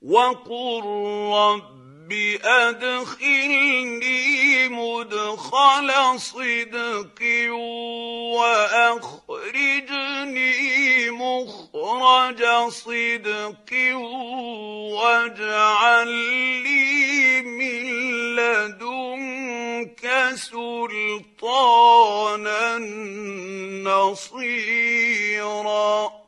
وقل رب أدخلني مدخل صدق وأخرجني مخرج صدق واجعل لي من لدنك سلطانا نصيرا.